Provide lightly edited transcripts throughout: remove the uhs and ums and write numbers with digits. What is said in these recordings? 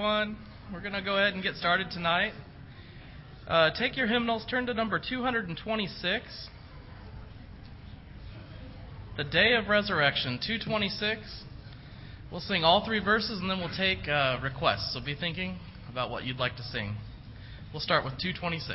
everyone. We're going to go ahead and get started tonight. Take your hymnals, turn to number 226. The Day of Resurrection, 226. We'll sing all three verses and then we'll take requests. So be thinking about what you'd like to sing. We'll start with 226.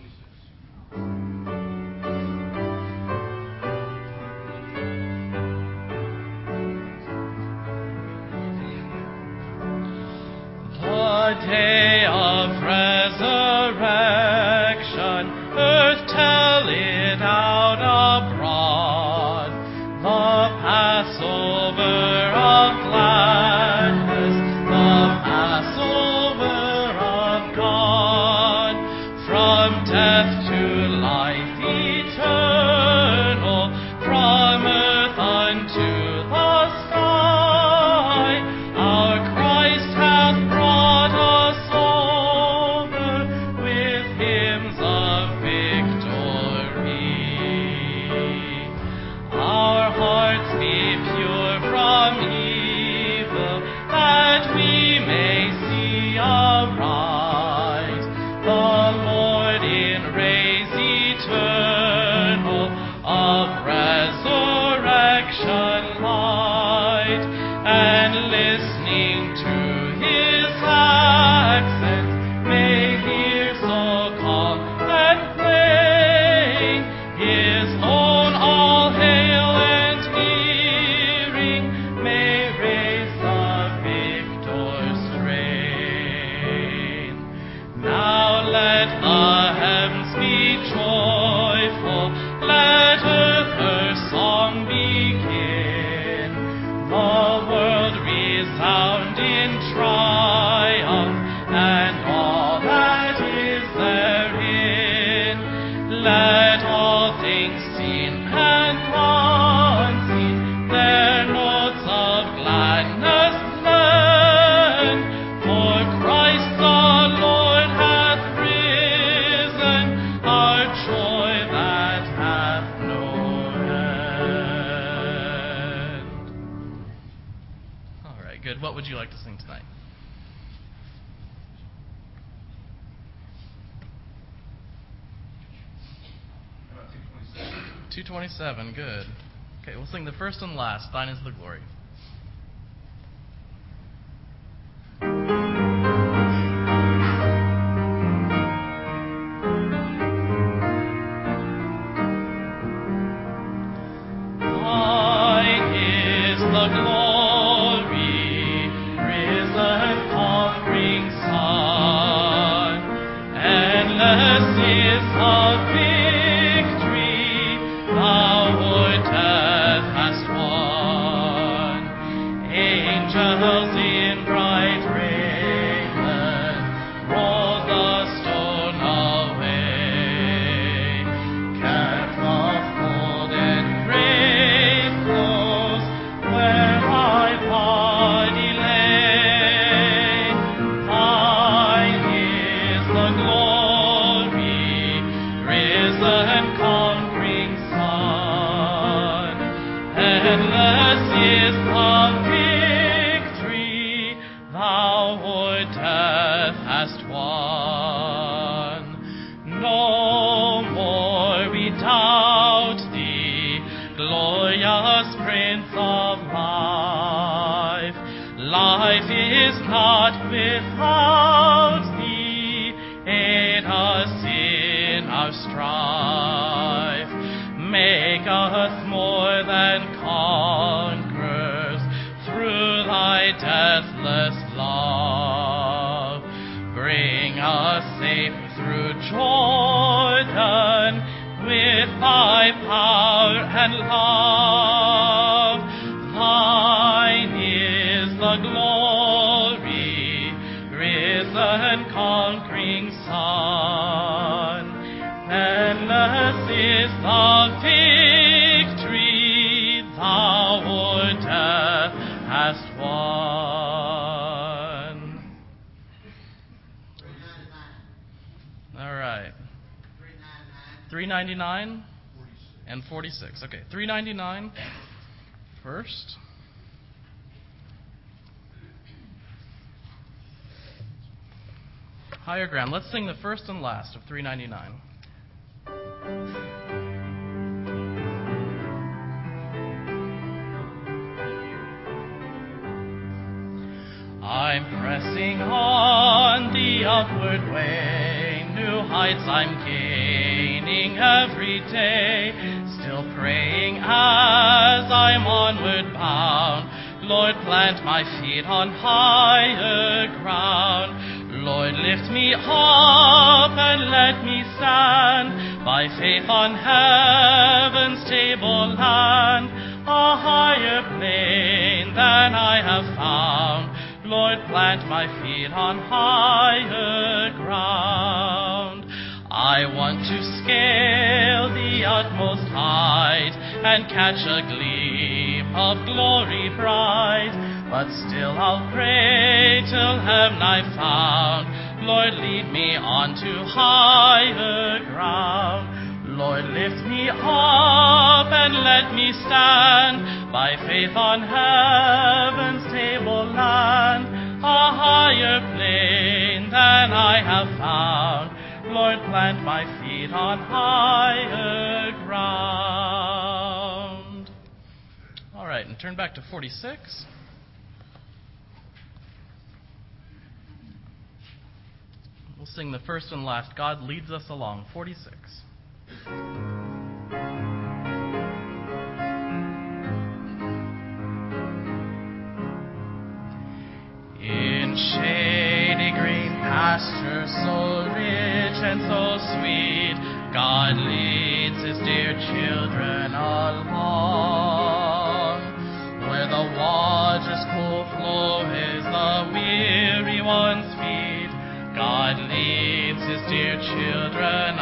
The day of resurrection, earth tell it out abroad. The Passover of gladness, the Passover of God. From death to life eternal, from earth unto the sky, our Christ hath brought us over with hymns of victory. Our hearts be pure from evil, that we may see aright the Lord in rays eternal of resurrection light, and listening to his accent may hear so calm and plain his own all hail, and hearing may raise the victor's strain. Now let the heavens be joyful, let earth her song begin, the world resound in triumph, and all that is therein. Let all things seen and unseen their notes of gladness lend, for Christ the Lord hath risen, our joy that hath no end. All right, good. What would you like to sing tonight? About 227. 227, good. Okay, we'll sing the first and last, Thine is the Glory. Thine is the glory, risen conquering Son. Endless is the victory thou o'er death hast won. Angels in bright raiment roll the stone away, kept the folded grave close where thy body lay. Thine is the glory, risen conquering Son. Endless is the victory thou o'er death hast won. No more we doubt thee, glorious Prince of life. Life is not without thee, aid us in our strife. Make us more than conquerors through thy deathless love. Bring us safe through Jordan with thy power and love. Thine is the glory, risen conquering Son. Endless is the victory thou o'er death hast won. All right. 399 and 46. Okay, 399 first. Higher ground. Let's sing the first and last of 399. I'm pressing on the upward way, new heights I'm gaining every day, still praying as I'm onward bound. Lord, plant my feet on higher ground. Lord, lift me up and let me stand by faith on heaven's tableland, a higher plane than I have found. Lord, plant my feet on higher ground. I want to scale the utmost height and catch a gleam of glory bright, but still I'll pray till heaven I've found. Lord, lead me on to higher ground. Lord, lift me up and let me stand by faith on heaven's tableland, a higher plane than I have found. Lord, plant my feet on higher ground. All right, and turn back to 46. We'll sing the first and last, God Leads Us Along, 46. In shady green pastures so rich and so sweet, God leads his dear children along. Where the water's cool flow is the weary one's feet, God leads his dear children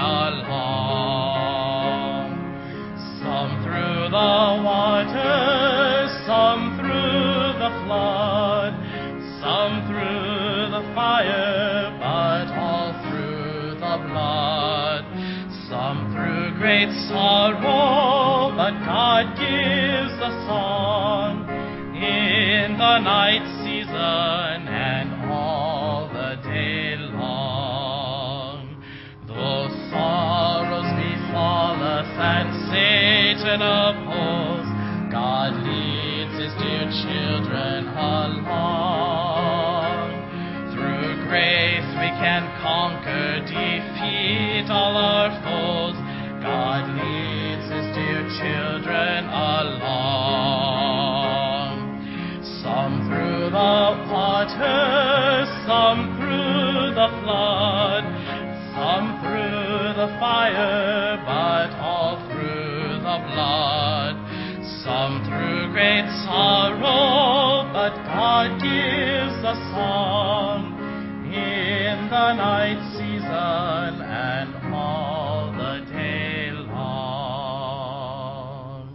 along. Some through the waters, some through the flood, some through the fire, but all through the blood. Some through great sorrow, but God gives a song in the night season and all the day long. Though sorrows befall us and Satan oppose, God leads his dear children along. Through grace we can conquer, defeat all our foes. God leads his dear children along. Some through the waters, some through the flood, some through the fire, but all through the blood. Some through great sorrow, but God gives a song in the night season and all the day long.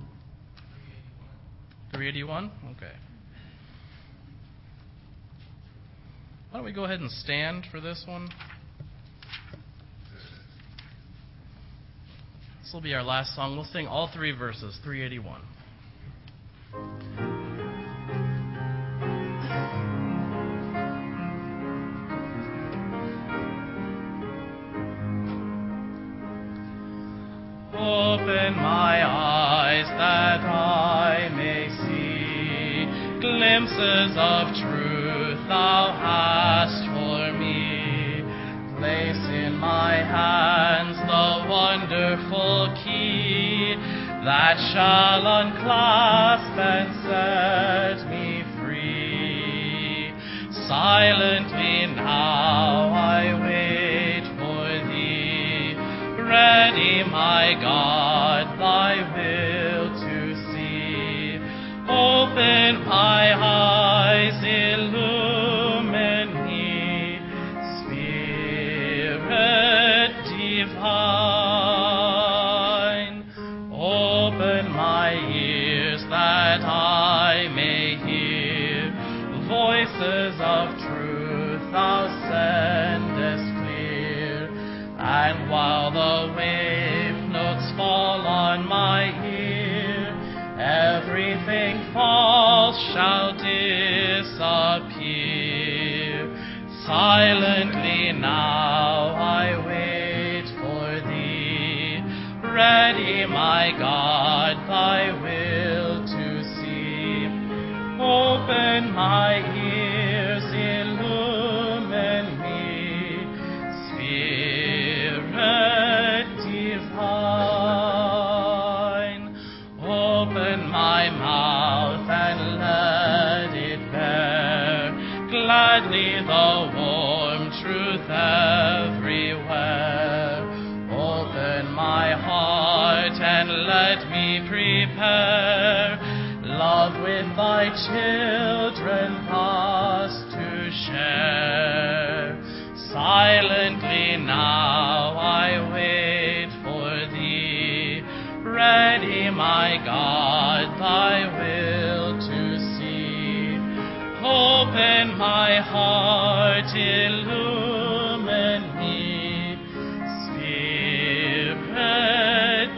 381? Okay. Why don't we go ahead and stand for this one? This will be our last song. We'll sing all three verses, 381. Open my eyes that I may see glimpses of truth thou hast for me. Place in my hands the wonderful key that shall unclasp and set me free. Silently now I wait for thee, ready, my God, thy will to see. Open my eyes, illumine me, Spirit divine. Open my ears that I may hear voices of truth thou sendest clear. And while the wave notes fall Silently now I wait for thee, ready, my God, thy will to see. Open my ears, illumine me, Spirit divine. Open my mouth and let it bear gladly the warm truth everywhere. Open my heart and let me prepare love with thy children thus to share. Silently now I wait for thee, ready, my God, thy will to see. Open my heart, illumine me, Spirit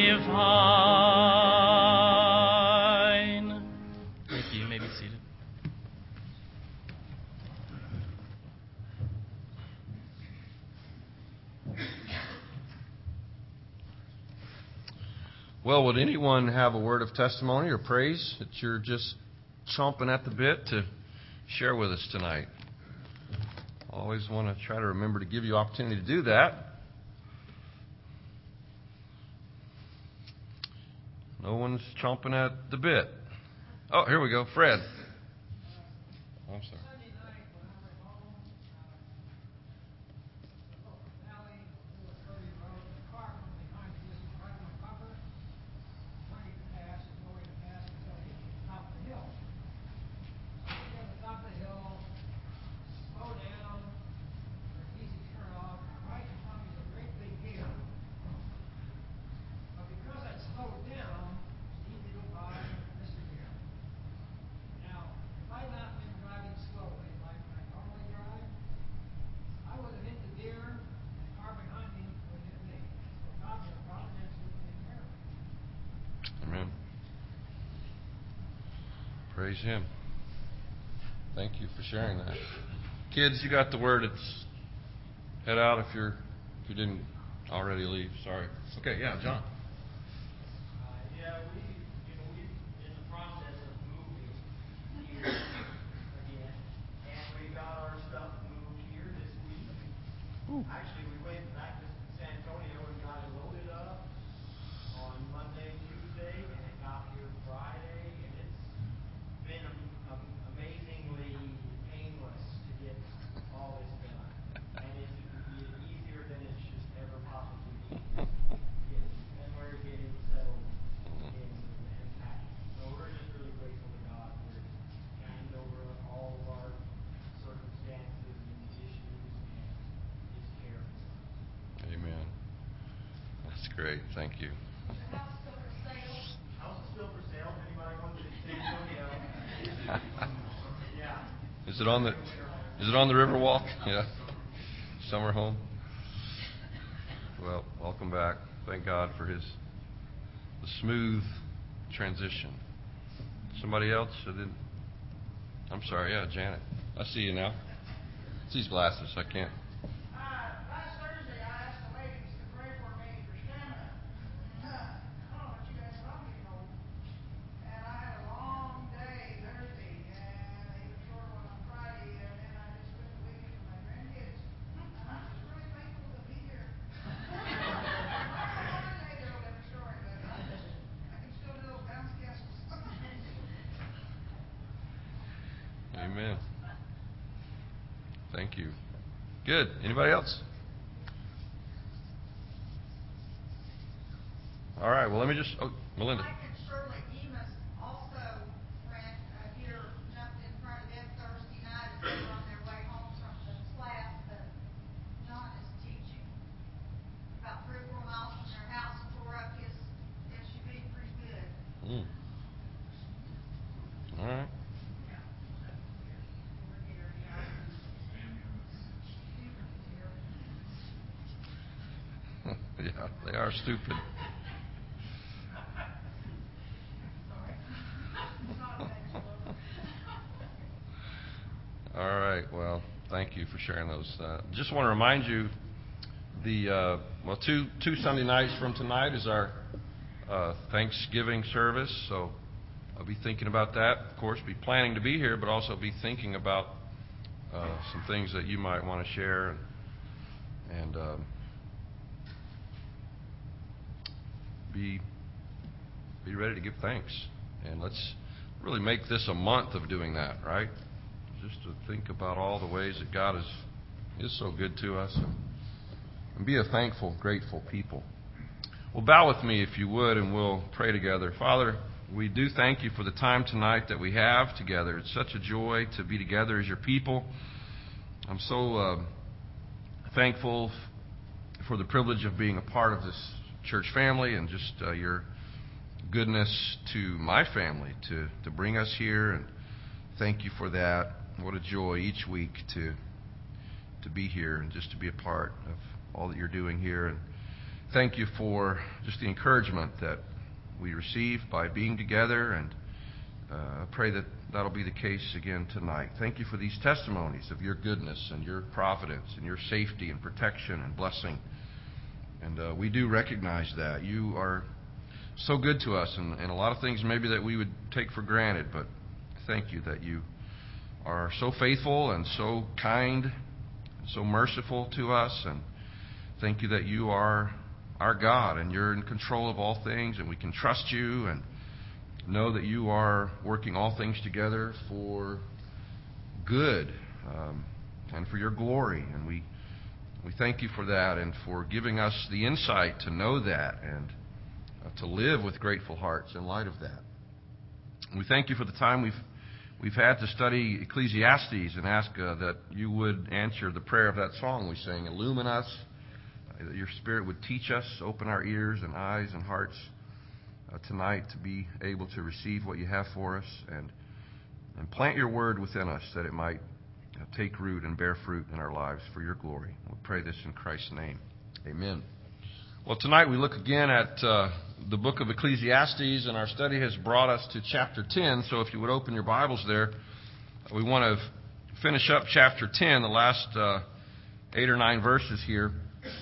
divine. Thank you. You may be seated. Well, would anyone have a word of testimony or praise that you're just chomping at the bit to share with us tonight? Always want to try to remember to give you opportunity to do that. No one's chomping at the bit. Oh, here we go. Fred. Oh, I'm sorry. Amen. Praise Him. Thank you for sharing that. Kids, you got the word. It's head out if you didn't already leave. Sorry. Okay, yeah, John. Yeah, we in the process of moving here again, and we got our stuff moved here this week. Ooh. Actually, we went back to San Antonio and got it loaded up on Monday, Tuesday, and it got here Friday, and it's been amazingly painless to get all this done. And it's easier than it's just ever possibly been. And we're getting settled in and packing. So we're just really grateful to God for His hand over all of our circumstances and issues and His care for us. Amen. That's great. Thank you. House is still for sale. If anybody wants it in San Antonio. Yeah. Is it on the Riverwalk? Yeah. Summer home. Well, welcome back. Thank God for the smooth transition. Somebody else? I'm sorry. Yeah, Janet. I see you now. It's these glasses. I can't. Last Thursday, I asked the ladies to pray for me for stamina. I don't know what you guys are getting old. And I had a long day Thursday, and I even short one on Friday, and then I just spent the weekend with my grandkids. And I'm just really thankful to be here. Another day they'll have a story, but I can still do those bounce castles. Amen. Thank you. Good. Anybody else? All right. Well, let me just. Oh, Melinda. Mike and Shirley Demas also ran here, jumped in front of them Thursday night as they were on their way home from the class that John is teaching. About 3 or 4 miles from their house, tore up his SUV pretty good. All right. Yeah, they are stupid. All right. Well, thank you. you for sharing those. Just want to remind you, two Sunday nights from tonight is our Thanksgiving service. So I'll be thinking about that. Of course, be planning to be here, but also be thinking about some things that you might want to share and be ready to give thanks. And let's really make this a month of doing that, right? Just to think about all the ways that God is so good to us and be a thankful, grateful people. Well, bow with me if you would, and we'll pray together. Father, we do thank you for the time tonight that we have together. It's such a joy to be together as your people. I'm so thankful for the privilege of being a part of this church family and just your goodness to my family to bring us here, and thank you for that. What a joy each week to be here and just to be a part of all that you're doing here. And thank you for just the encouragement that we receive by being together, and I pray that that'll be the case again tonight. Thank you for these testimonies of your goodness and your providence and your safety and protection and blessing. And we do recognize that you are so good to us, and a lot of things maybe that we would take for granted, but thank you that you are so faithful and so kind and so merciful to us, and thank you that you are our God and you're in control of all things, and we can trust you and know that you are working all things together for good and for your glory. And we thank you for that and for giving us the insight to know that and to live with grateful hearts in light of that. We thank you for the time we've had to study Ecclesiastes, and ask that you would answer the prayer of that song we sang, illumine us, that your Spirit would teach us, open our ears and eyes and hearts tonight to be able to receive what you have for us, and plant your word within us that it might take root and bear fruit in our lives for your glory. We pray this in Christ's name. Amen. Well, tonight we look again at the book of Ecclesiastes, and our study has brought us to chapter 10. So if you would open your Bibles there, we want to finish up chapter 10, the last 8 or 9 verses here,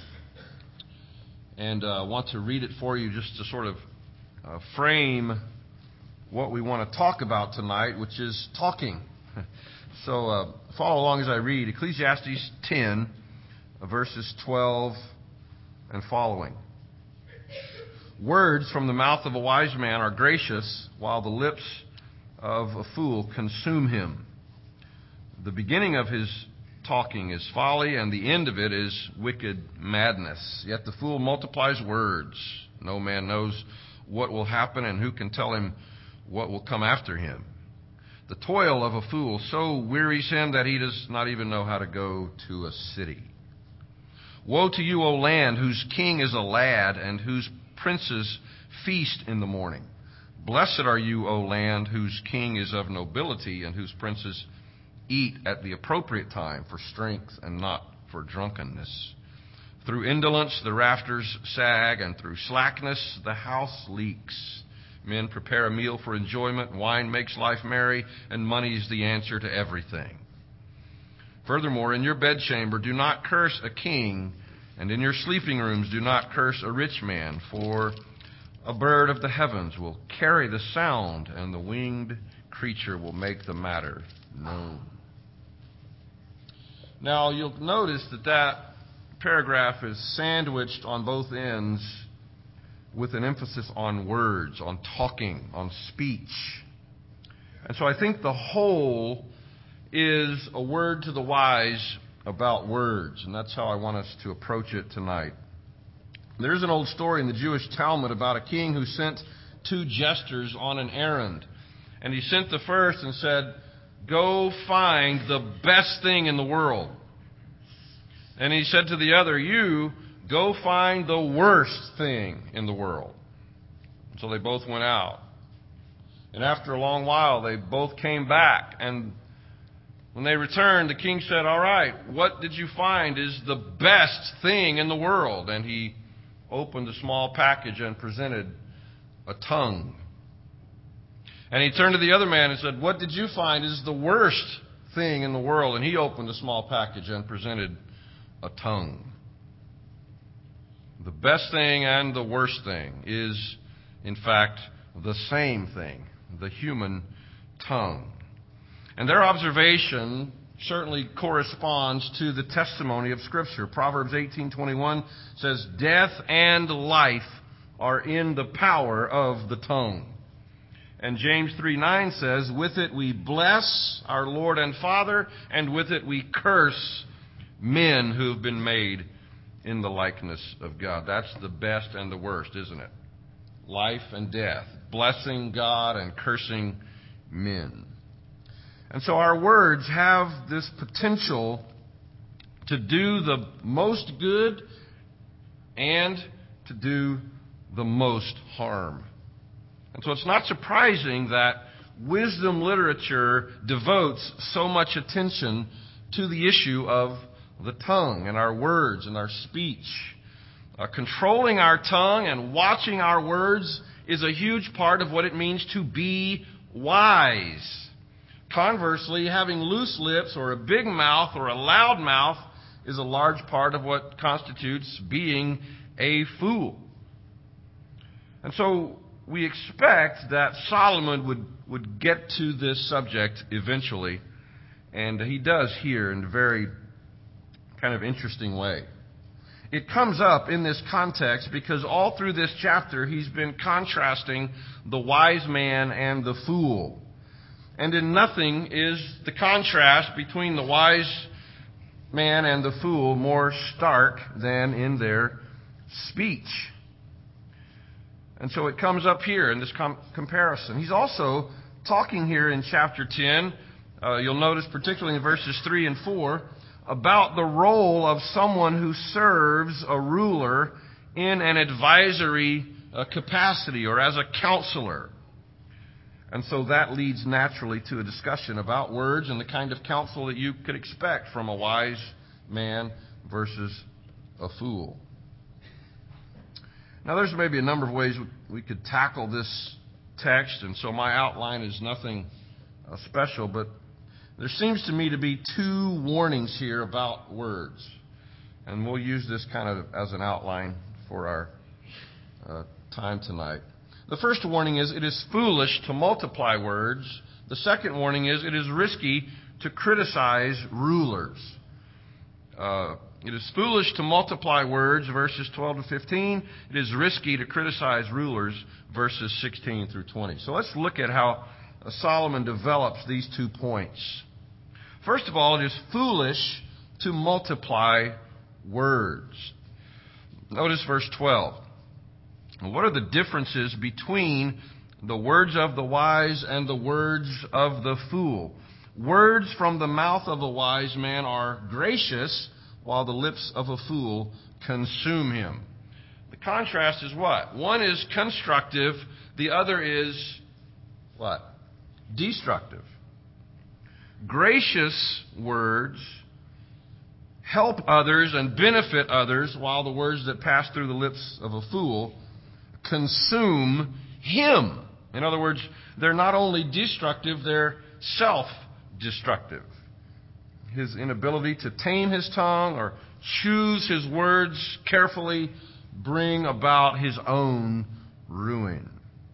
and want to read it for you just to sort of frame what we want to talk about tonight, which is talking. So follow along as I read Ecclesiastes 10, verses 12 and following. Words from the mouth of a wise man are gracious, while the lips of a fool consume him. The beginning of his talking is folly, and the end of it is wicked madness. Yet the fool multiplies words. No man knows what will happen, and who can tell him what will come after him? The toil of a fool so wearies him that he does not even know how to go to a city. Woe to you, O land, whose king is a lad, and whose princes feast in the morning. Blessed are you, O land, whose king is of nobility, and whose princes eat at the appropriate time for strength and not for drunkenness. Through indolence the rafters sag, and through slackness the house leaks. Men prepare a meal for enjoyment, wine makes life merry, and money is the answer to everything. Furthermore, in your bedchamber do not curse a king, and in your sleeping rooms do not curse a rich man, for a bird of the heavens will carry the sound, and the winged creature will make the matter known. Now, you'll notice that paragraph is sandwiched on both ends with an emphasis on words, on talking, on speech. And so I think the whole is a word to the wise about words, and that's how I want us to approach it tonight. There's an old story in the Jewish Talmud about a king who sent 2 jesters on an errand. And he sent the first and said, "Go find the best thing in the world." And he said to the other, "You go find the worst thing in the world." So they both went out. And after a long while, they both came back. And when they returned, the king said, "All right, what did you find is the best thing in the world?" And he opened a small package and presented a tongue. And he turned to the other man and said, "What did you find is the worst thing in the world, and he opened a small package and presented a tongue. The best thing and the worst thing is, in fact, the same thing, the human tongue. And their observation certainly corresponds to the testimony of Scripture. Proverbs 18:21 says, "Death and life are in the power of the tongue." And James 3:9 says, "With it we bless our Lord and Father, and with it we curse men who have been made in the likeness of God." That's the best and the worst, isn't it? Life and death, blessing God and cursing men. And so our words have this potential to do the most good and to do the most harm. And so it's not surprising that wisdom literature devotes so much attention to the issue of the tongue and our words and our speech. Controlling our tongue and watching our words is a huge part of what it means to be wise. Conversely, having loose lips or a big mouth or a loud mouth is a large part of what constitutes being a fool. And so we expect that Solomon would get to this subject eventually, and he does here in a very kind of interesting way. It comes up in this context because all through this chapter he's been contrasting the wise man and the fool. And in nothing is the contrast between the wise man and the fool more stark than in their speech. And so it comes up here in this comparison. He's also talking here in chapter 10, you'll notice particularly in verses 3 and 4, about the role of someone who serves a ruler in an advisory capacity or as a counselor. And so that leads naturally to a discussion about words and the kind of counsel that you could expect from a wise man versus a fool. Now, there's maybe a number of ways we could tackle this text, and so my outline is nothing special, but there seems to me to be two warnings here about words. And we'll use this kind of as an outline for our time tonight. The first warning is it is foolish to multiply words. The second warning is it is risky to criticize rulers. It is foolish to multiply words, verses 12 to 15. It is risky to criticize rulers, verses 16 through 20. So let's look at how Solomon develops these 2 points. First of all, it is foolish to multiply words. Notice verse 12. What are the differences between the words of the wise and the words of the fool? Words from the mouth of a wise man are gracious, while the lips of a fool consume him. The contrast is what? One is constructive, the other is what? Destructive. Gracious words help others and benefit others, while the words that pass through the lips of a fool consume him. In other words, they're not only destructive, they're self-destructive. His inability to tame his tongue or choose his words carefully bring about his own ruin.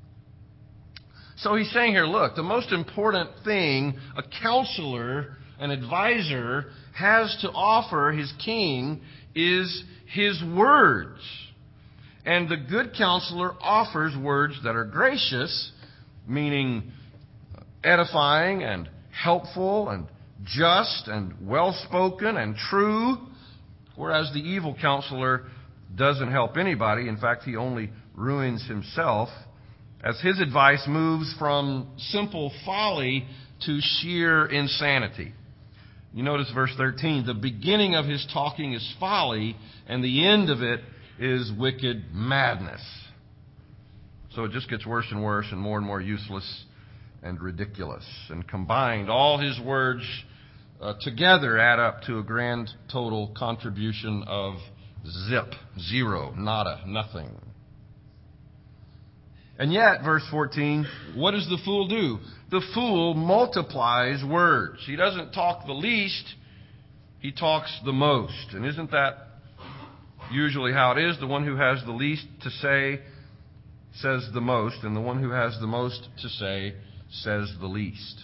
So he's saying here, look, the most important thing a counselor, an advisor, has to offer his king is his words. And the good counselor offers words that are gracious, meaning edifying and helpful and just and well-spoken and true, whereas the evil counselor doesn't help anybody. In fact, he only ruins himself, as his advice moves from simple folly to sheer insanity. You notice verse 13, the beginning of his talking is folly, and the end of it is wicked madness. So it just gets worse and worse and more useless and ridiculous. And combined, all his words together add up to a grand total contribution of zip, zero, nada, nothing. And yet, verse 14, what does the fool do? The fool multiplies words. He doesn't talk the least, he talks the most. And isn't that usually how it is? The one who has the least to say says the most, and the one who has the most to say says the least.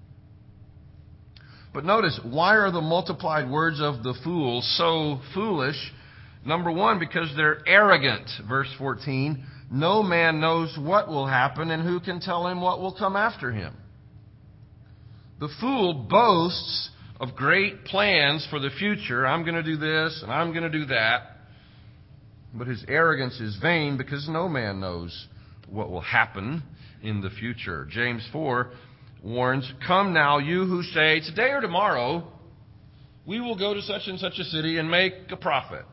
But notice, why are the multiplied words of the fool so foolish? Number one, because they're arrogant. Verse 14, no man knows what will happen, and who can tell him what will come after him? The fool boasts of great plans for the future. I'm going to do this, and I'm going to do that. But his arrogance is vain, because no man knows what will happen in the future. James 4 warns, come now, you who say, today or tomorrow, we will go to such and such a city and make a profit.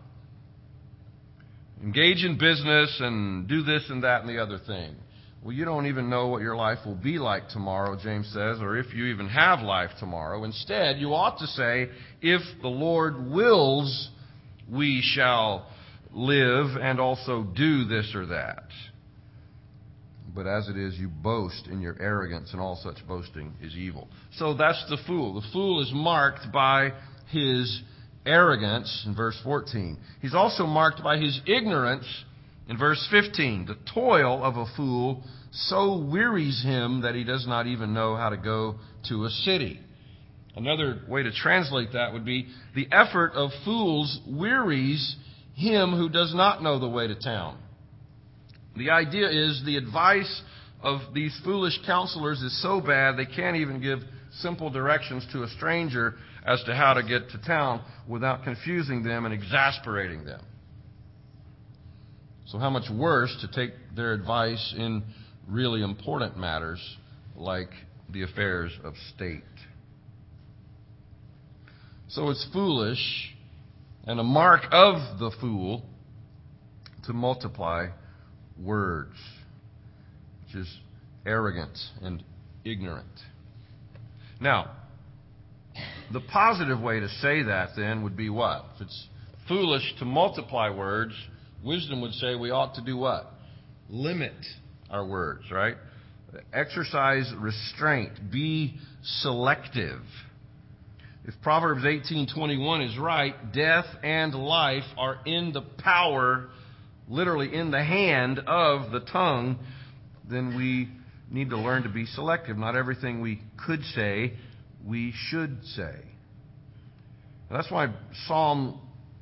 Engage in business and do this and that and the other thing. Well, you don't even know what your life will be like tomorrow, James says, or if you even have life tomorrow. Instead, you ought to say, if the Lord wills, we shall live and also do this or that. But as it is, you boast in your arrogance, and all such boasting is evil. So that's the fool. The fool is marked by his arrogance in verse 14. He's also marked by his ignorance in verse 15. The toil of a fool so wearies him that he does not even know how to go to a city. Another way to translate that would be, the effort of fools wearies him who does not know the way to town. The idea is the advice of these foolish counselors is so bad they can't even give simple directions to a stranger as to how to get to town without confusing them and exasperating them. So how much worse to take their advice in really important matters like the affairs of state. So it's foolish and a mark of the fool to multiply words, which is arrogant and ignorant. Now, the positive way to say that then would be what? If it's foolish to multiply words, wisdom would say we ought to do what? Limit our words, right? Exercise restraint. Be selective. If Proverbs 18:21 is right, death and life are in the power, literally in the hand of the tongue, then we need to learn to be selective. Not everything we could say, we should say. That's why Psalm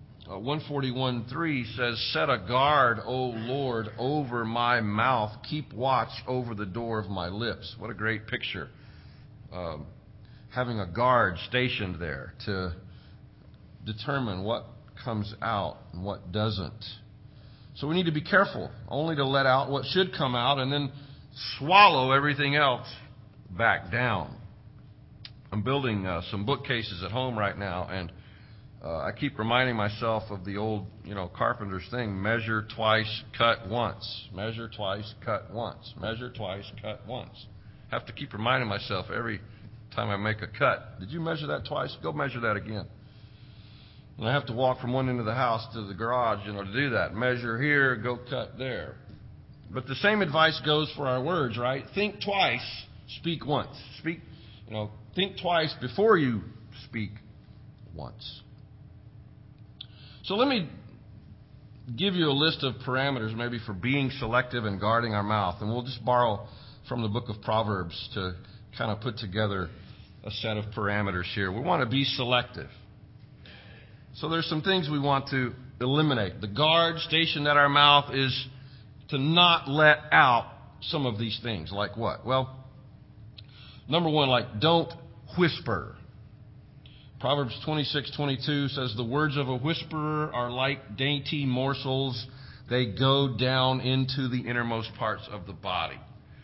141:3 says, set a guard, O Lord, over my mouth. Keep watch over the door of my lips. What a great picture. Having a guard stationed there to determine what comes out and what doesn't. So we need to be careful only to let out what should come out and then swallow everything else back down. I'm building some bookcases at home right now, and I keep reminding myself of the old, carpenter's thing, measure twice, cut once. Measure twice, cut once. Measure twice, cut once. I have to keep reminding myself every time I make a cut. Did you measure that twice? Go measure that again. And I have to walk from one end of the house to the garage, to do that. Measure here, go cut there. But the same advice goes for our words, right? Think twice, speak once. Think twice before you speak once. So let me give you a list of parameters maybe for being selective and guarding our mouth. And we'll just borrow from the book of Proverbs to kind of put together a set of parameters here. We want to be selective. So there's some things we want to eliminate. The guard stationed at our mouth is to not let out some of these things. Like what? Well, number one, don't whisper. Proverbs 26:22 says, the words of a whisperer are like dainty morsels. They go down into the innermost parts of the body.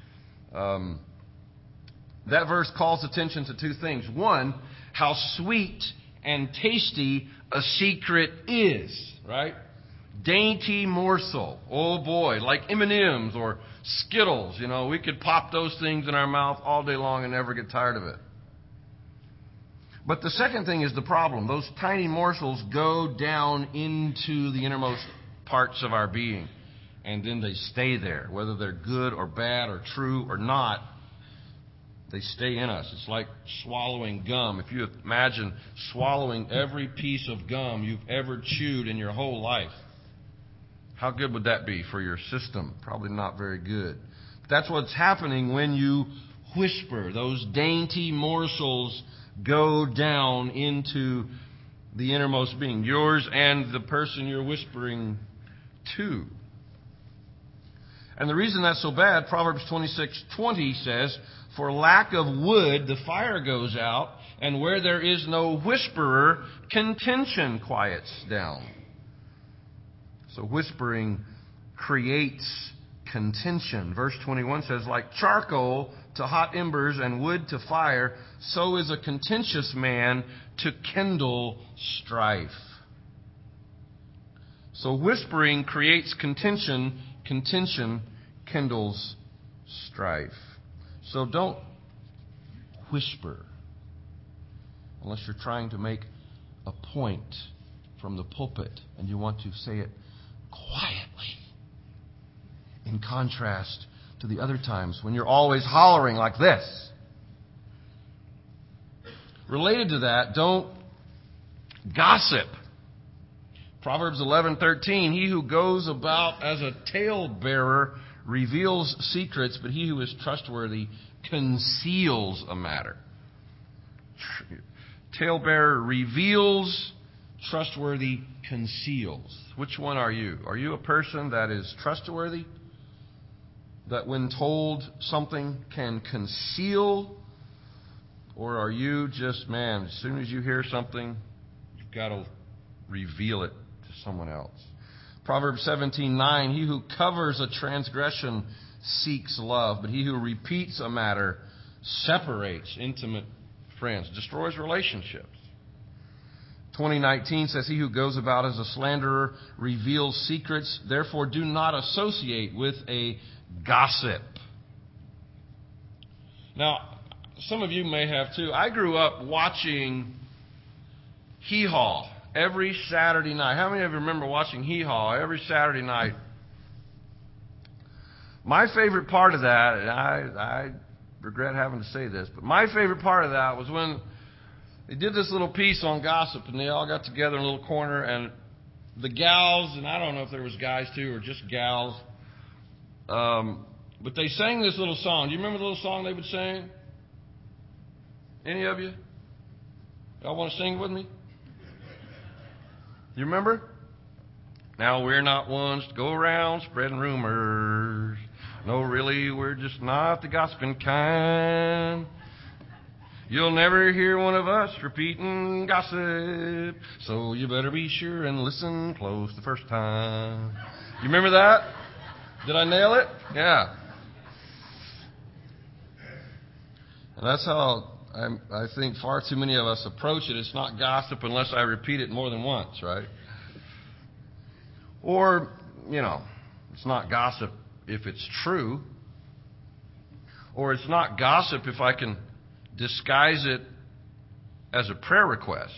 That verse calls attention to two things. One, how sweet and tasty a secret is, right? Dainty morsel. Oh boy, like M&Ms or Skittles. We could pop those things in our mouth all day long and never get tired of it. But the second thing is the problem. Those tiny morsels go down into the innermost parts of our being. and then they stay there. Whether they're good or bad or true or not, they stay in us. It's like swallowing gum. If you imagine swallowing every piece of gum you've ever chewed in your whole life, how good would that be for your system? Probably not very good. But that's what's happening when you whisper. Those dainty morsels go down into the innermost being, yours and the person you're whispering to. And the reason that's so bad, Proverbs 26:20 says, "For lack of wood, the fire goes out, and where there is no whisperer, contention quiets down." So whispering creates contention. Verse 21 says, "Like charcoal to hot embers and wood to fire, so is a contentious man to kindle strife." So whispering creates contention. Contention kindles strife. So don't whisper unless you're trying to make a point from the pulpit and you want to say it quietly, in contrast to the other times when you're always hollering like this. Related to that, don't gossip. Proverbs 11:13, "He who goes about as a talebearer reveals secrets, but he who is trustworthy conceals a matter." Talebearer reveals, trustworthy conceals. Which one are you? Are you a person that is trustworthy, that when told something can conceal? Or are you just, man, as soon as you hear something, you've got to reveal it to someone else? Proverbs 17:9, "He who covers a transgression seeks love, but he who repeats a matter separates intimate friends," destroys relationships. 20:19 says, "He who goes about as a slanderer reveals secrets. Therefore, do not associate with a gossip." Now, some of you may have too. I grew up watching Hee Haw every Saturday night. How many of you remember watching Hee Haw every Saturday night? My favorite part of that, and I regret having to say this, but my favorite part of that was when they did this little piece on gossip, and they all got together in a little corner, and the gals, and I don't know if there was guys too or just gals, but they sang this little song. Do you remember the little song they would sing? Any of you? Y'all want to sing with me? You remember? "Now we're not ones to go around spreading rumors. No, really, we're just not the gossiping kind. You'll never hear one of us repeating gossip, so you better be sure and listen close the first time." You remember that? Did I nail it? Yeah. And that's how I think far too many of us approach it. It's not gossip unless I repeat it more than once, right? Or, it's not gossip if it's true. Or it's not gossip if I can disguise it as a prayer request.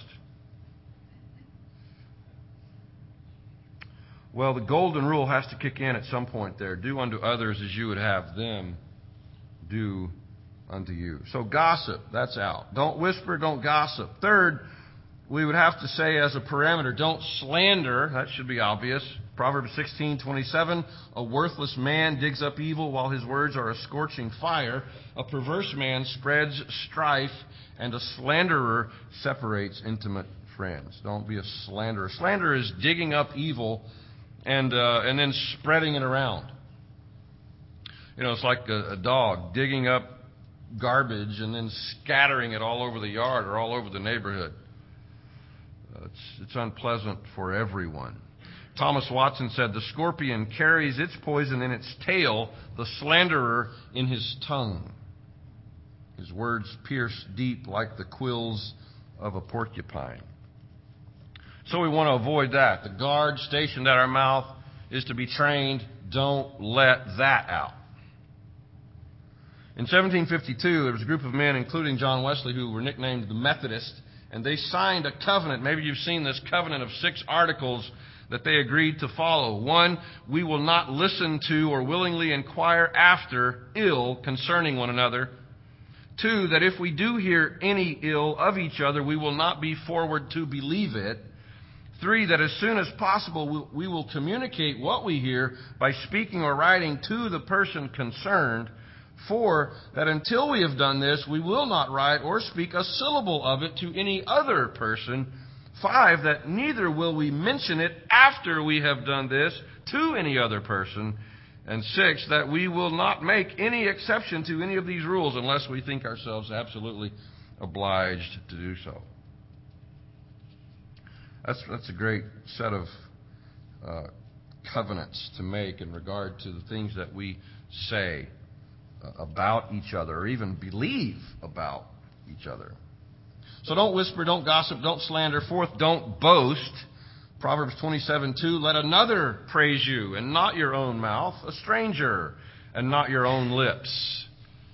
Well, the golden rule has to kick in at some point there. Do unto others as you would have them do unto you. So gossip, that's out. Don't whisper, don't gossip. Third, we would have to say as a parameter, don't slander. That should be obvious. Proverbs 16:27, "A worthless man digs up evil while his words are a scorching fire. A perverse man spreads strife, and a slanderer separates intimate friends." Don't be a slanderer. Slander is digging up evil and then spreading it around. It's like a dog digging up garbage and then scattering it all over the yard or all over the neighborhood. It's unpleasant for everyone. Thomas Watson said, "The scorpion carries its poison in its tail, the slanderer in his tongue. His words pierce deep like the quills of a porcupine." So we want to avoid that. The guard stationed at our mouth is to be trained. Don't let that out. In 1752, there was a group of men, including John Wesley, who were nicknamed the Methodists, and they signed a covenant. Maybe you've seen this covenant of 6 articles that they agreed to follow. 1, we will not listen to or willingly inquire after ill concerning one another. 2, that if we do hear any ill of each other, we will not be forward to believe it. 3, that as soon as possible we will communicate what we hear by speaking or writing to the person concerned. 4, that until we have done this, we will not write or speak a syllable of it to any other person. 5, that neither will we mention it after we have done this to any other person. And 6, that we will not make any exception to any of these rules unless we think ourselves absolutely obliged to do so. That's a great set of covenants to make in regard to the things that we say about each other or even believe about each other. So don't whisper, don't gossip, don't slander. 4th, don't boast. Proverbs 27:2, let another praise you and not your own mouth, a stranger and not your own lips.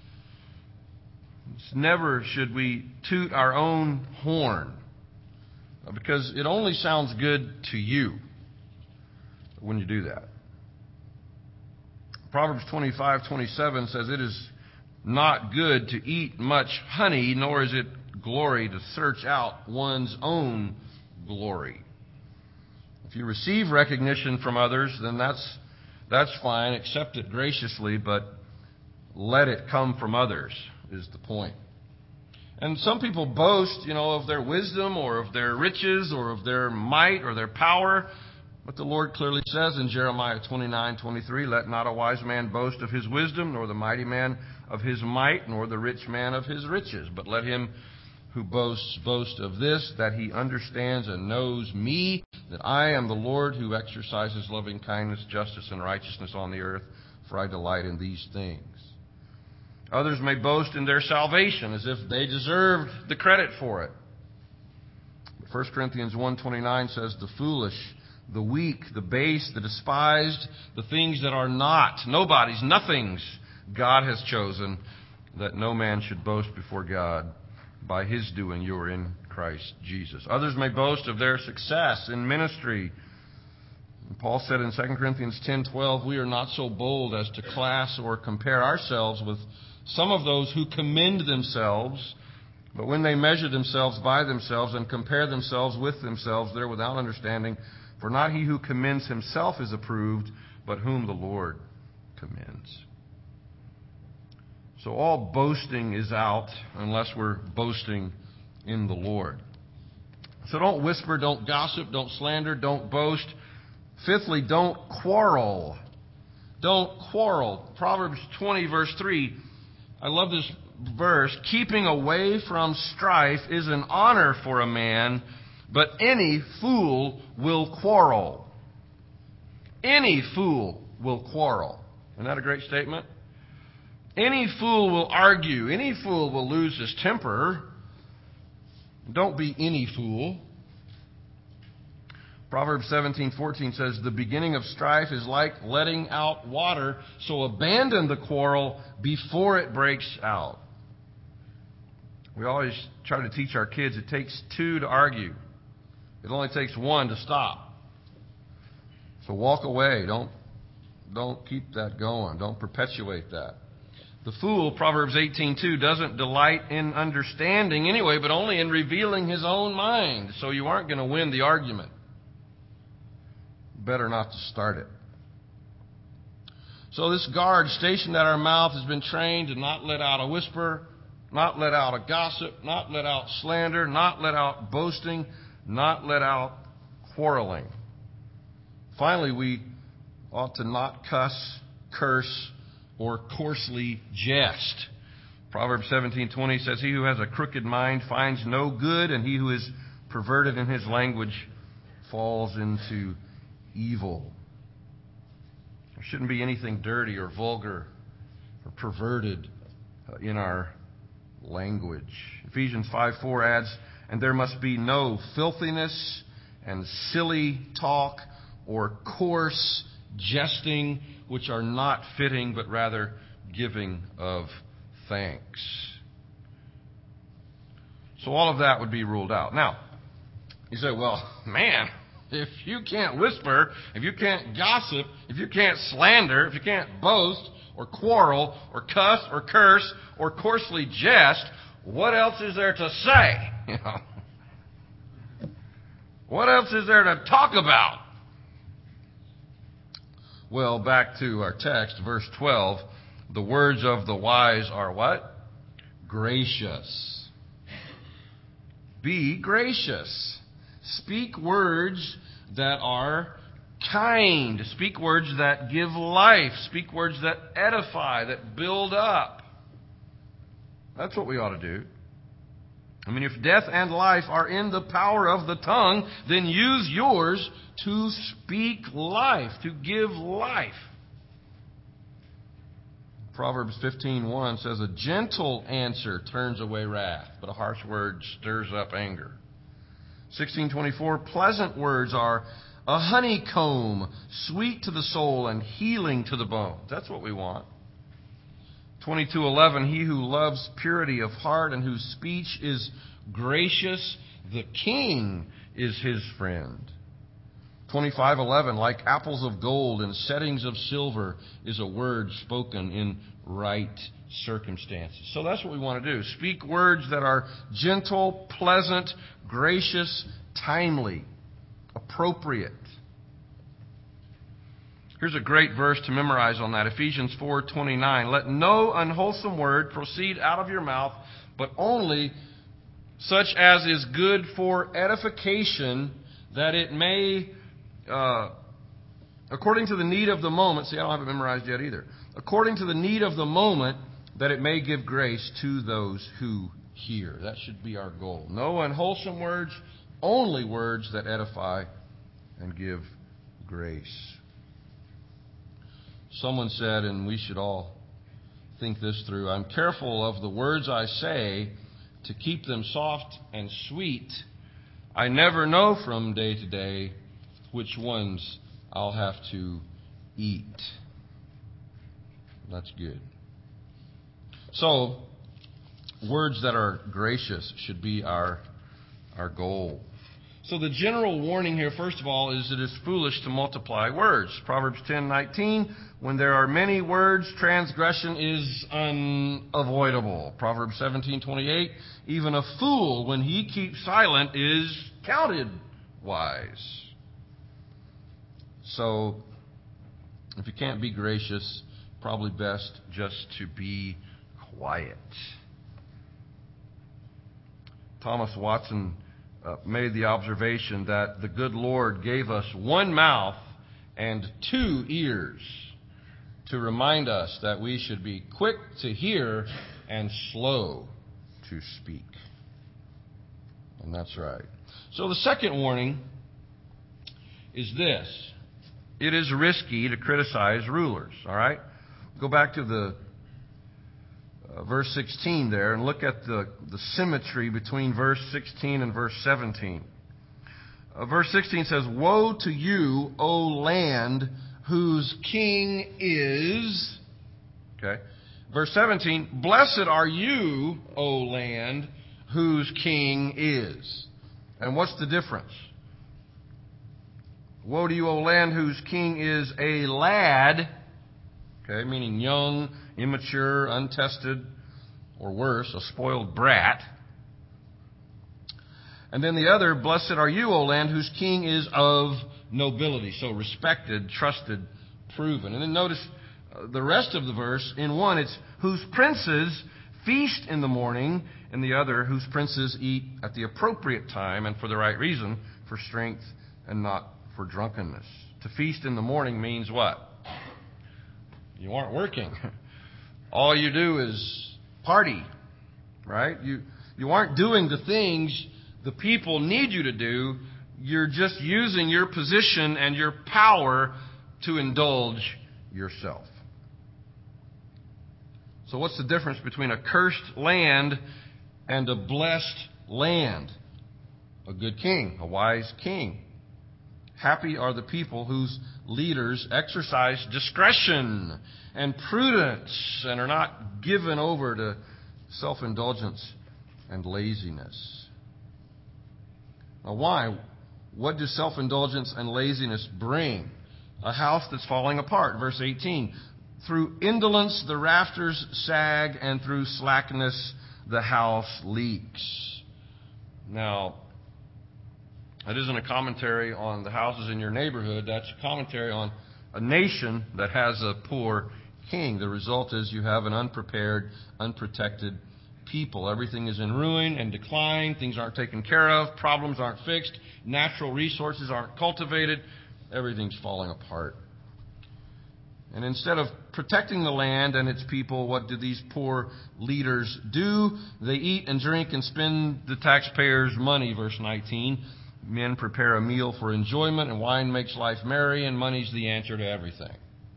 Never should we toot our own horn, because it only sounds good to you when you do that. Proverbs 25:27 says, it is not good to eat much honey, nor is it glory to search out one's own glory. If you receive recognition from others, then that's fine. Accept it graciously, but let it come from others is the point. And some people boast, of their wisdom or of their riches or of their might or their power. But the Lord clearly says in Jeremiah 29:23, let not a wise man boast of his wisdom, nor the mighty man of his might, nor the rich man of his riches. But let him who boasts boast of this, that he understands and knows me, that I am the Lord who exercises loving kindness, justice, and righteousness on the earth, for I delight in these things. Others may boast in their salvation as if they deserved the credit for it. 1 Corinthians 1:29 says, the foolish, the weak, the base, the despised, the things that are not, nobodies, nothings, God has chosen, that no man should boast before God. By his doing, you are in Christ Jesus. Others may boast of their success in ministry. And Paul said in 2 Corinthians 10:12, we are not so bold as to class or compare ourselves with some of those who commend themselves, but when they measure themselves by themselves and compare themselves with themselves, they're without understanding. For not he who commends himself is approved, but whom the Lord commends. So all boasting is out unless we're boasting in the Lord. So don't whisper, don't gossip, don't slander, don't boast. 5thly, don't quarrel. Don't quarrel. Proverbs 20:3. I love this verse. Keeping away from strife is an honor for a man, but any fool will quarrel. Any fool will quarrel. Isn't that a great statement? Any fool will argue. Any fool will lose his temper. Don't be any fool. Proverbs 17:14 says, the beginning of strife is like letting out water, so abandon the quarrel before it breaks out. We always try to teach our kids it takes 2 to argue. It only takes 1 to stop. So walk away. Don't keep that going. Don't perpetuate that. The fool, Proverbs 18:2, doesn't delight in understanding anyway, but only in revealing his own mind. So you aren't going to win the argument. Better not to start it. So this guard stationed at our mouth has been trained to not let out a whisper, not let out a gossip, not let out slander, not let out boasting, not let out quarreling. Finally, we ought to not cuss, curse, or coarsely jest. Proverbs 17:20 says, he who has a crooked mind finds no good, and he who is perverted in his language falls into evil. There shouldn't be anything dirty or vulgar or perverted in our language. Ephesians 5:4 adds, and there must be no filthiness and silly talk or coarse jesting, which are not fitting, but rather giving of thanks. So all of that would be ruled out. Now, you say, well, man, If you can't whisper, if you can't gossip, if you can't slander, if you can't boast or quarrel or cuss or curse or coarsely jest, what else is there to say? What else is there to talk about? Well, back to our text, verse 12. The words of the wise are what? Gracious. Be gracious. Speak words that are kind. Speak words that give life. Speak words that edify, that build up. That's what we ought to do. I mean, if death and life are in the power of the tongue, then use yours to speak life, to give life. Proverbs 15:1 says, a gentle answer turns away wrath, but a harsh word stirs up anger. 16:24, pleasant words are a honeycomb, sweet to the soul and healing to the bones. That's what we want. 22:11, he who loves purity of heart and whose speech is gracious, the king is his friend. 25:11, like apples of gold in settings of silver is a word spoken in right circumstances. So that's what we want to do. Speak words that are gentle, pleasant, gracious, timely, appropriate. Here's a great verse to memorize on that. Ephesians 4:29. Let no unwholesome word proceed out of your mouth, but only such as is good for edification, that it may, according to the need of the moment. See, I don't have it memorized yet either. According to the need of the moment, that it may give grace to those who hear. That should be our goal. No unwholesome words, only words that edify and give grace. Someone said, and we should all think this through, I'm careful of the words I say to keep them soft and sweet. I never know from day to day which ones I'll have to eat. That's good. So, words that are gracious should be our goal. So the general warning here, first of all, is it is foolish to multiply words. Proverbs 10:19, when there are many words, transgression is unavoidable. Proverbs 17:28, even a fool, when he keeps silent, is counted wise. So, if you can't be gracious, probably best just to be quiet. Thomas Watson made the observation that the good Lord gave us one mouth and 2 ears to remind us that we should be quick to hear and slow to speak. And that's right. So the second warning is this. It is risky to criticize rulers, all right? Go back to the verse 16 there and look at the symmetry between verse 16 and verse 17. Verse 16 says, woe to you, O land, whose king is... Okay. Verse 17, blessed are you, O land, whose king is. And what's the difference? Woe to you, O land, whose king is a lad, okay, meaning young, immature, untested, or worse, a spoiled brat. And then the other, blessed are you, O land, whose king is of nobility, so respected, trusted, proven. And then notice the rest of the verse. In one, it's whose princes feast in the morning, and the other, whose princes eat at the appropriate time and for the right reason, for strength and not for drunkenness. To feast in the morning means what? You aren't working. All you do is party, right? You aren't doing the things the people need you to do. You're just using your position and your power to indulge yourself. So what's the difference between a cursed land and a blessed land? A good king, a wise king. Happy are the people whose leaders exercise discretion and prudence and are not given over to self-indulgence and laziness. Now, why? What do self-indulgence and laziness bring? A house that's falling apart. Verse 18. Through indolence the rafters sag, and through slackness the house leaks. Now, that isn't a commentary on the houses in your neighborhood. That's a commentary on a nation that has a poor king. The result is you have an unprepared, unprotected people. Everything is in ruin and decline. Things aren't taken care of. Problems aren't fixed. Natural resources aren't cultivated. Everything's falling apart. And instead of protecting the land and its people, what do these poor leaders do? They eat and drink and spend the taxpayers' money, verse 19. Men prepare a meal for enjoyment, and wine makes life merry, and money's the answer to everything.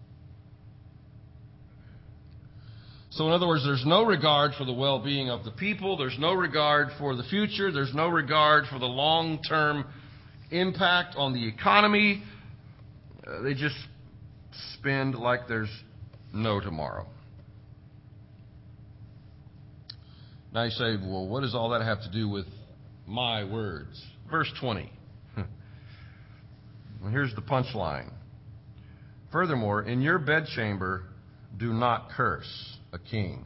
So in other words, there's no regard for the well-being of the people. There's no regard for the future. There's no regard for the long-term impact on the economy. They just spend like there's no tomorrow. Now you say, well, what does all that have to do with my words? Verse 20. Well, here's the punchline. Furthermore, in your bedchamber, do not curse a king.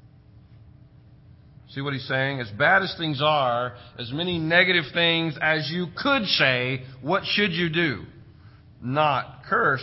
See what he's saying? As bad as things are, as many negative things as you could say, what should you do? Not curse.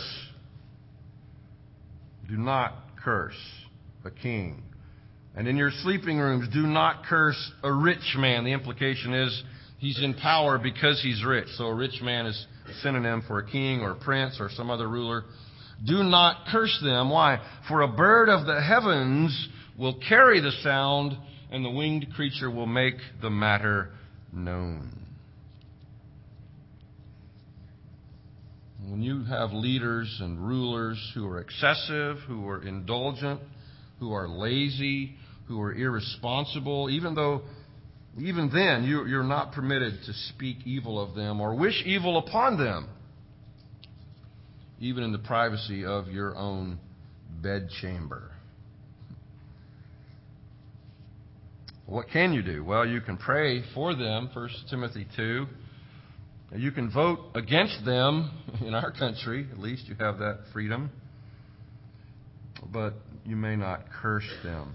Do not curse a king. And in your sleeping rooms, do not curse a rich man. The implication is he's in power because he's rich. So a rich man is a synonym for a king or a prince or some other ruler. Do not curse them. Why? For a bird of the heavens will carry the sound, and the winged creature will make the matter known. When you have leaders and rulers who are excessive, who are indulgent, who are lazy, who are irresponsible, even then you're not permitted to speak evil of them or wish evil upon them, even in the privacy of your own bedchamber. What can you do? Well, you can pray for them, 1 Timothy 2. You can vote against them in our country. At least you have that freedom. But you may not curse them.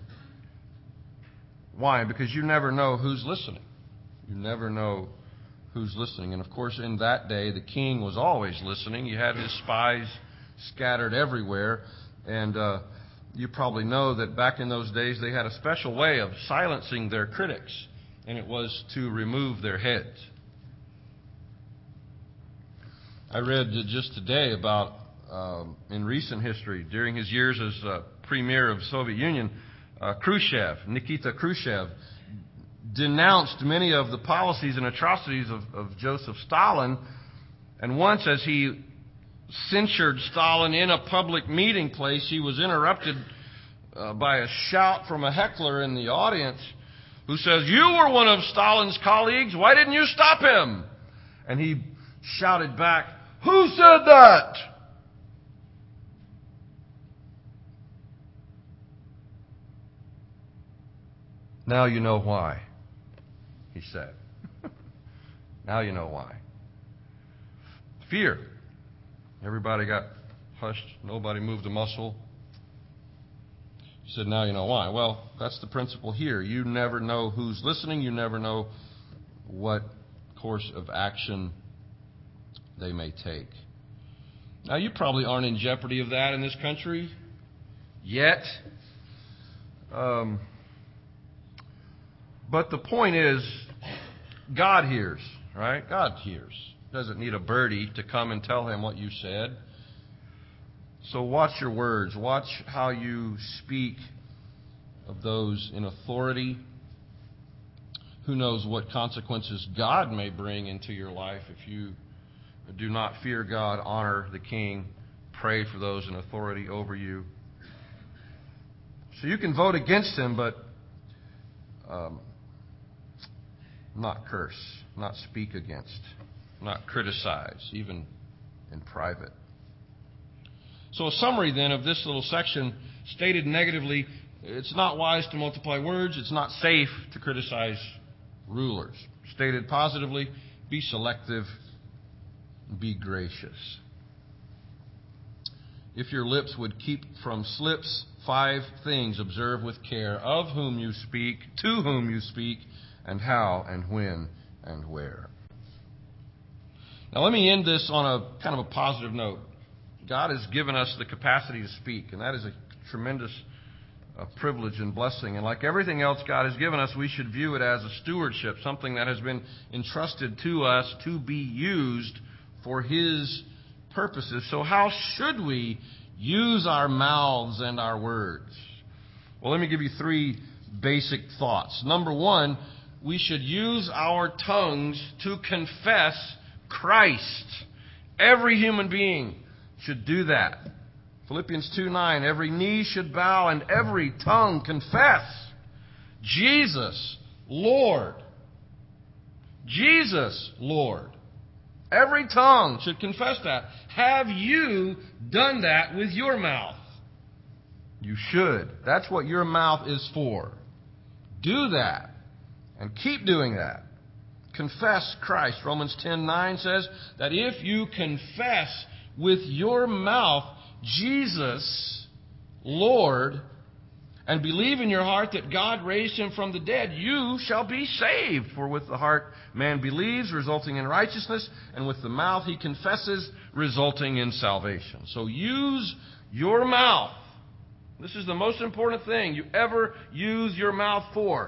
Why? Because you never know who's listening. You never know who's listening. And of course, in that day, the king was always listening. You had his spies scattered everywhere. And you probably know that back in those days, they had a special way of silencing their critics. And it was to remove their heads. I read just today about, in recent history, during his years as premier of the Soviet Union, Nikita Khrushchev, denounced many of the policies and atrocities of Joseph Stalin. And once, as he censured Stalin in a public meeting place, he was interrupted by a shout from a heckler in the audience who says, "You were one of Stalin's colleagues. Why didn't you stop him?" And he shouted back, "Who said that?" Now you know why, he said. Now you know why. Fear. Everybody got hushed. Nobody moved a muscle. He said, now you know why. Well, that's the principle here. You never know who's listening. You never know what course of action they may take. Now, you probably aren't in jeopardy of that in this country yet. But the point is, God hears, right? God hears. Doesn't need a birdie to come and tell him what you said. So watch your words. Watch how you speak of those in authority. Who knows what consequences God may bring into your life if you do not fear God, honor the king, pray for those in authority over you. So you can vote against him, but not curse, not speak against, not criticize, even in private. So a summary then of this little section, stated negatively, it's not wise to multiply words, it's not safe to criticize rulers. Stated positively, be selective be gracious. If your lips would keep from slips, 5 things observe with care, of whom you speak, to whom you speak, and how and when and where. Now let me end this on a kind of a positive note. God has given us the capacity to speak, and that is a tremendous privilege and blessing. And like everything else God has given us, we should view it as a stewardship, something that has been entrusted to us to be used for His purposes. So how should we use our mouths and our words? Well, let me give you 3 basic thoughts. Number 1, we should use our tongues to confess Christ. Every human being should do that. Philippians 2:9, every knee should bow and every tongue confess Jesus, Lord. Jesus, Lord. Every tongue should confess that. Have you done that with your mouth? You should. That's what your mouth is for. Do that. And keep doing that. Confess Christ. Romans 10:9 says that if you confess with your mouth Jesus, Lord, and believe in your heart that God raised Him from the dead, you shall be saved. For with the heart man believes, resulting in righteousness, and with the mouth he confesses, resulting in salvation. So use your mouth. This is the most important thing you ever use your mouth for.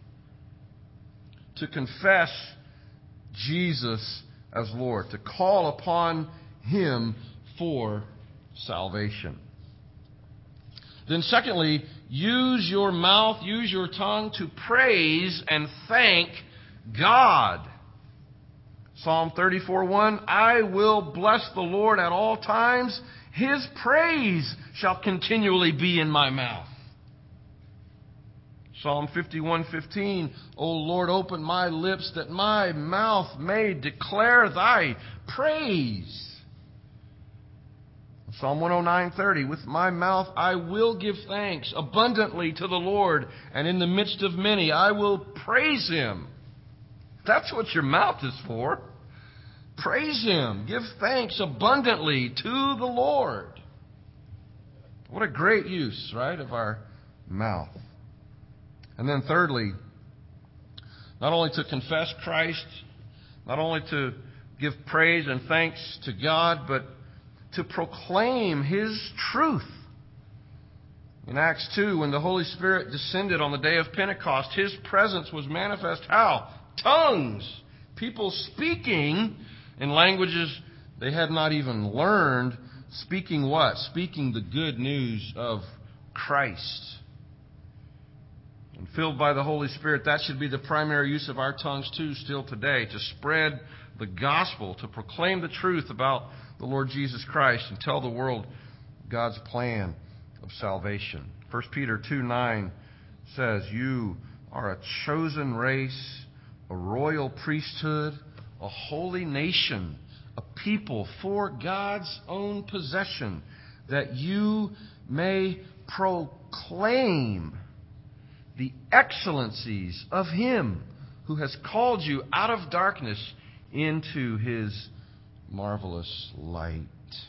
To confess Jesus as Lord. To call upon Him for salvation. Then secondly, use your mouth, use your tongue to praise and thank God. Psalm 34:1, I will bless the Lord at all times. His praise shall continually be in my mouth. Psalm 51:15, O Lord, open my lips that my mouth may declare thy praise. Psalm 109:30, with my mouth I will give thanks abundantly to the Lord, and in the midst of many I will praise Him. That's what your mouth is for. Praise Him. Give thanks abundantly to the Lord. What a great use, right, of our mouth. And then thirdly, not only to confess Christ, not only to give praise and thanks to God, but to proclaim His truth. In Acts 2, when the Holy Spirit descended on the day of Pentecost, His presence was manifest how? Tongues. People speaking in languages they had not even learned. Speaking what? Speaking the good news of Christ. And filled by the Holy Spirit, that should be the primary use of our tongues too still today. To spread the gospel, to proclaim the truth about the Lord Jesus Christ and tell the world God's plan of salvation. 1 Peter 2:9 says, you are a chosen race, a royal priesthood, a holy nation, a people for God's own possession, that you may proclaim the excellencies of Him who has called you out of darkness into His marvelous light.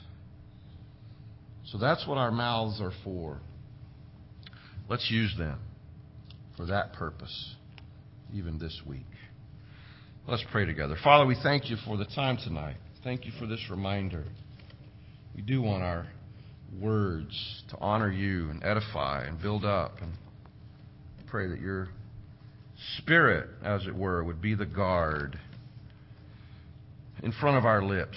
So that's what our mouths are for. Let's use them for that purpose, even this week. Let's pray together. Father, we thank You for the time tonight. Thank You for this reminder. We do want our words to honor You and edify and build up. And pray that Your Spirit, as it were, would be the guard in front of our lips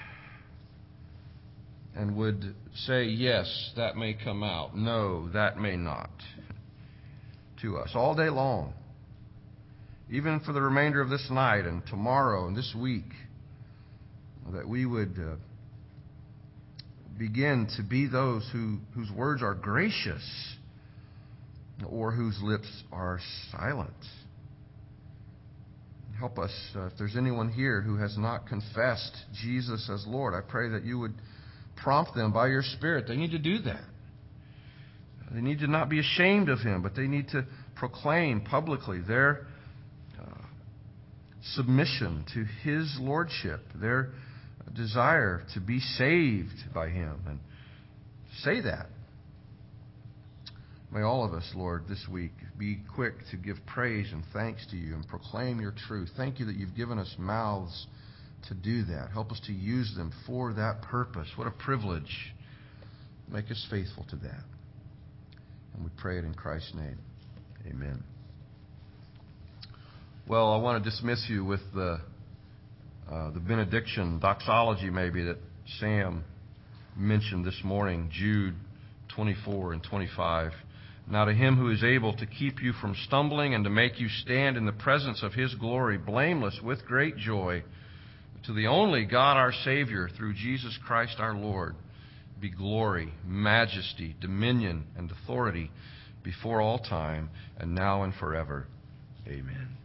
and would say, yes, that may come out. No, that may not, to us all day long, even for the remainder of this night and tomorrow and this week, that we would begin to be those whose words are gracious or whose lips are silent. Help us, if there's anyone here who has not confessed Jesus as Lord, I pray that You would prompt them by Your Spirit. They need to do that. They need to not be ashamed of Him, but they need to proclaim publicly their submission to His Lordship, their desire to be saved by Him. And say that. May all of us, Lord, this week be quick to give praise and thanks to You and proclaim Your truth. Thank You that You've given us mouths to do that. Help us to use them for that purpose. What a privilege. Make us faithful to that. And we pray it in Christ's name. Amen. Well, I want to dismiss you with the benediction, doxology maybe, that Sam mentioned this morning, Jude 24 and 25. Now to Him who is able to keep you from stumbling and to make you stand in the presence of His glory, blameless with great joy, to the only God our Savior, through Jesus Christ our Lord, be glory, majesty, dominion, and authority before all time, and now and forever. Amen.